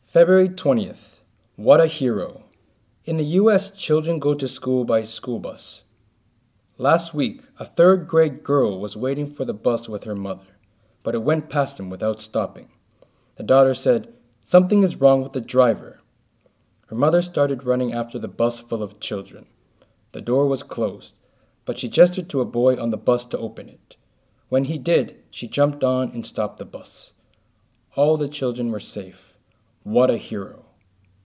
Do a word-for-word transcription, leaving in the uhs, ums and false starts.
February twentieth. What a hero. In the U S, children go to school by school bus. Last week, a third grade girl was waiting for the bus with her mother, but it went past them without stopping. The daughter said, "Something is wrong with the driver." Her mother started running after the bus full of children. The door was closed, but she gestured to a boy on the bus to open it. When he did, she jumped on and stopped the bus. All the children were safe. What a hero.